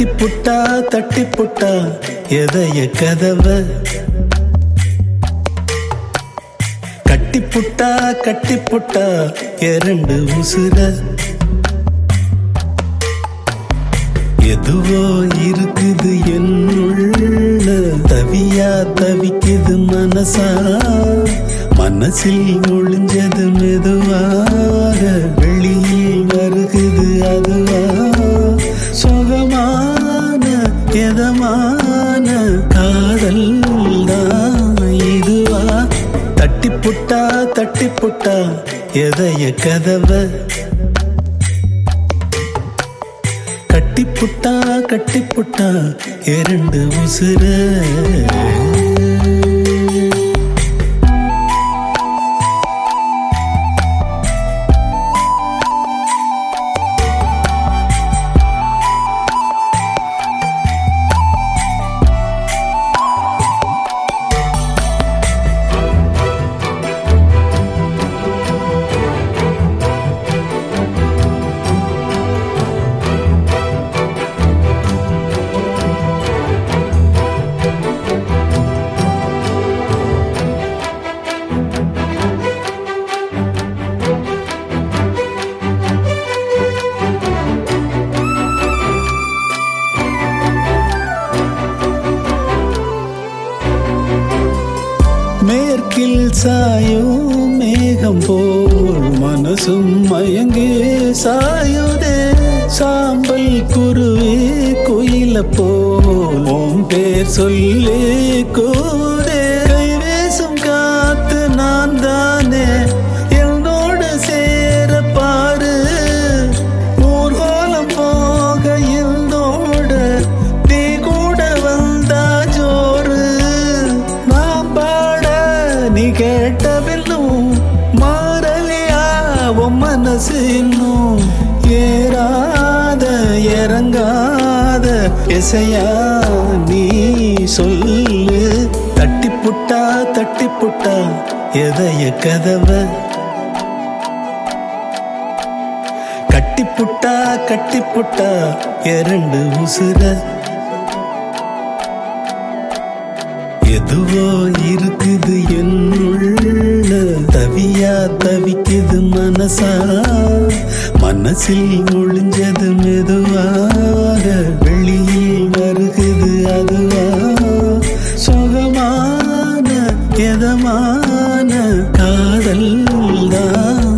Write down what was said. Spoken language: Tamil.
கட்டிப்புட்டா தட்டிப்புட்டா எதைய கதவ கட்டிப்புட்டா கட்டிப்புட்டா இரண்டு உசுர எதுவோ இருக்குது என்னுள்ள தவியா தவிக்குது மனசா மனசில் ஒளிஞ்சது மெதுவாக வெளியில் வருகுது அதுவா சுகமான எதமான காதல் தான் இதுவா தட்டிப்புட்டா தட்டிப்புட்டா எதைய கதவ கட்டிப்புட்டா கட்டிப்புட்டா இரண்டு உசுர மேற்கில் சாயும் மேகம் போல் மனசும் மயங்கி சாயுதே சாம்பல் குருவி குயில போல் உன் பேர் சொல்லி கூதே கை வீசும் காத்து நான் தானே என்னோடு சேர பாரு ஊர்வலம் போக என்னோட நீ கூட வந்தா ஜோறு நீ கேட்ட பின்னும் மாறலியா உன் மனசு இன்னும் ஏறாத இறங்காத இசையா நீ சொல்லு தட்டிப்புட்டா தட்டிப்புட்டா எதைய கதவ கட்டிப்புட்டா கட்டிப்புட்டா இரண்டு உசுர எதுவோ இருக்குது என்னுள்ள தவியா தவிக்குது மனசா மனசில் ஒளிஞ்சது மெதுவாக வெளியில் வருகுது அதுவா சுகமான எதமான காதல் தான்